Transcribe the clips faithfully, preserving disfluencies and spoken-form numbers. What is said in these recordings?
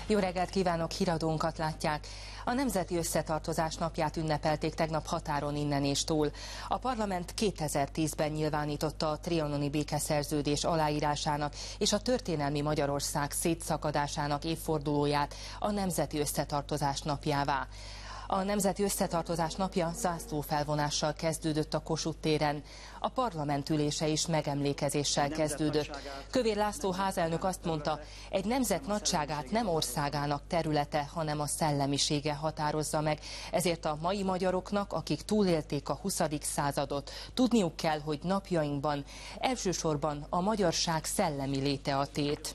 Jó reggelt kívánok, híradónkat látják. A Nemzeti Összetartozás napját ünnepelték tegnap határon innen és túl. A parlament kétezer-tízben nyilvánította a trianoni békeszerződés aláírásának és a történelmi Magyarország szétszakadásának évfordulóját a Nemzeti Összetartozás napjává. A Nemzeti Összetartozás napja zászlófelvonással kezdődött a Kossuth téren. A parlament ülése is megemlékezéssel kezdődött. Kövér László házelnök azt mondta, egy nemzet nagyságát nem országának területe, hanem a szellemisége határozza meg. Ezért a mai magyaroknak, akik túlélték a huszadik századot, tudniuk kell, hogy napjainkban elsősorban a magyarság szellemi léte a tét.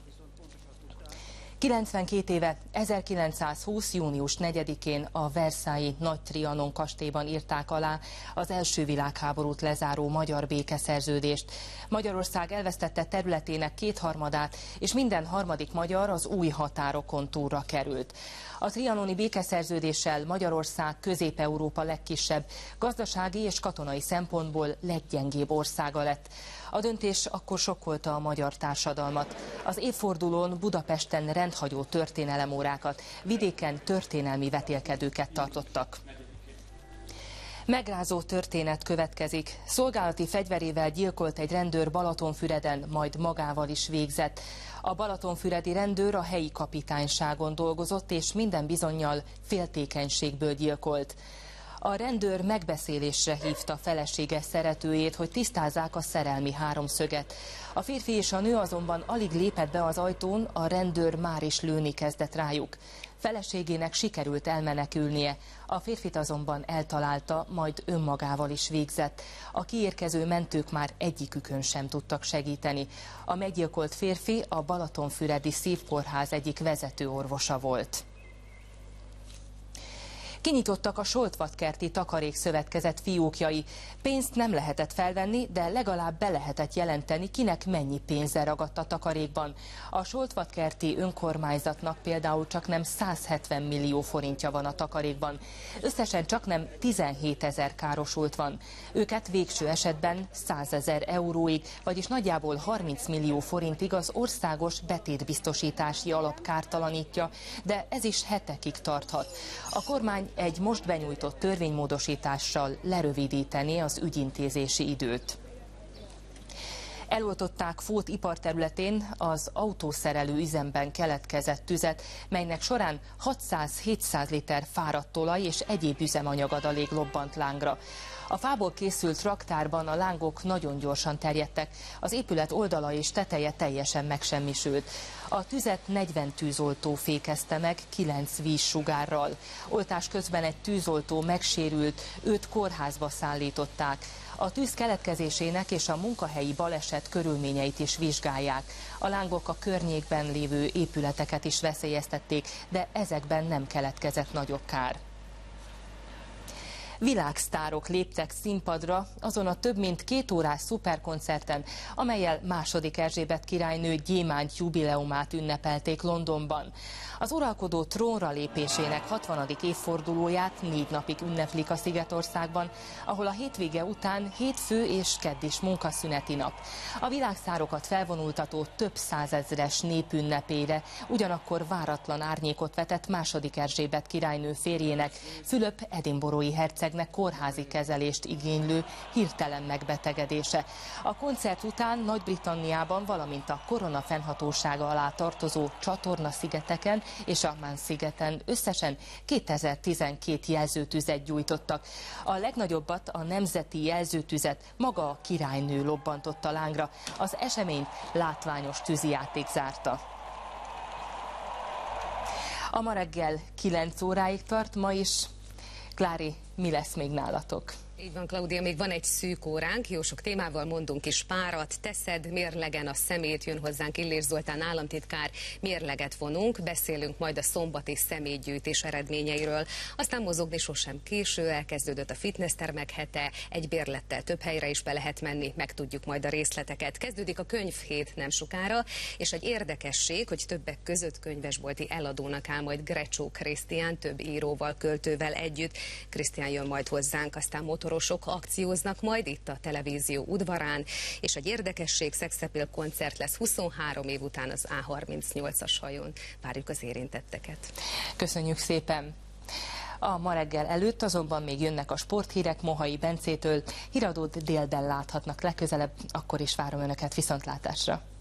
kilencvenkét éve, ezerkilencszázhúsz. június negyedikén a Versailles Nagy Trianon kastélyban írták alá az első világháborút lezáró magyar békeszerződést. Magyarország elvesztette területének kétharmadát, és minden harmadik magyar az új határokon túlra került. A trianoni békeszerződéssel Magyarország Közép-Európa legkisebb, gazdasági és katonai szempontból leggyengébb országa lett. A döntés akkor sokkolta a magyar társadalmat. Az évfordulón Budapesten rendhagyó történelemórákat, vidéken történelmi vetélkedőket tartottak. Megrázó történet következik. Szolgálati fegyverével gyilkolt egy rendőr Balatonfüreden, majd magával is végzett. A balatonfüredi rendőr a helyi kapitányságon dolgozott, és minden bizonnyal féltékenységből gyilkolt. A rendőr megbeszélésre hívta felesége szeretőjét, hogy tisztázzák a szerelmi háromszöget. A férfi és a nő azonban alig lépett be az ajtón, a rendőr már is lőni kezdett rájuk. Feleségének sikerült elmenekülnie, a férfit azonban eltalálta, majd önmagával is végzett. A kiérkező mentők már egyikükön sem tudtak segíteni. A meggyilkolt férfi a Balatonfüredi Szívkórház egyik vezető orvosa volt. Kinyitottak a Soltvatkerti Takarékszövetkezet fiókjai. Pénzt nem lehetett felvenni, de legalább be lehetett jelenteni, kinek mennyi pénze ragadt a takarékban. A Soltvatkerti önkormányzatnak például csaknem százhetven millió forintja van a takarékban. Összesen csaknem tizenhétezer károsult van. Őket végső esetben százezer euróig, vagyis nagyjából harminc millió forintig az országos betétbiztosítási alap kártalanítja, de ez is hetekig tarthat. A kormány egy most benyújtott törvénymódosítással lerövidítené az ügyintézési időt. Eloltották Fót iparterületén az autószerelő üzemben keletkezett tüzet, melynek során hatszáz-hétszáz liter fáradt olaj és egyéb üzemanyagadalék lobbant lángra. A fából készült raktárban a lángok nagyon gyorsan terjedtek, az épület oldala és teteje teljesen megsemmisült. A tüzet negyven tűzoltó fékezte meg kilenc vízsugárral. Oltás közben egy tűzoltó megsérült, őt kórházba szállították. A tűz keletkezésének és a munkahelyi baleset körülményeit is vizsgálják. A lángok a környékben lévő épületeket is veszélyeztették, de ezekben nem keletkezett nagyobb kár. Világsztárok léptek színpadra azon a több mint két órás szuperkoncerten, amellyel második Erzsébet királynő gyémánt jubileumát ünnepelték Londonban. Az uralkodó trónra lépésének hatvanadik évfordulóját négy napig ünneplik a Szigetországban, ahol a hétvége után hétfő és kedd is munkaszüneti nap. A világsztárokat felvonultató több százezres népünnepére ugyanakkor váratlan árnyékot vetett második Erzsébet királynő férjének, Fülöp edinburghi herceg kórházi kezelést igénylő hirtelen megbetegedése. A koncert után Nagy-Britanniában, valamint a korona fennhatósága alá tartozó Csatorna-szigeteken és a Man-szigeten összesen kétezer-tizenkét jelzőtüzet gyújtottak. A legnagyobbat, a nemzeti jelzőtüzet maga a királynő lobbantotta lángra. Az eseményt látványos tűzijáték zárta. A ma reggel kilenc óráig tart, ma is. Klári, mi lesz még nálatok? Így van, Klaudia, még van egy szűk óránk, jó sok témával mondunk is párat, teszed, mérlegen a szemét, jön hozzánk Illés Zoltán államtitkár, mérleget vonunk, beszélünk majd a szombati szemétgyűjtés eredményeiről. Aztán mozogni sosem késő, elkezdődött a fitnesstermek hete, egy bérlettel több helyre is be lehet menni, megtudjuk majd a részleteket. Kezdődik a könyvhét nem sokára, és egy érdekesség, hogy többek között könyvesbolti eladónak áll majd Grecsó Krisztián, több íróval, költővel együtt. Krisztián alapján jön majd hozzánk, aztán motorosok akcióznak majd itt a televízió udvarán, és egy érdekesség, szexappeal koncert lesz huszonhárom év után az á harmincnyolcas hajón. Várjuk az érintetteket. Köszönjük szépen! A ma reggel előtt azonban még jönnek a sporthírek Mohai Bencétől. Híradót délben láthatnak legközelebb, akkor is várom Önöket viszontlátásra.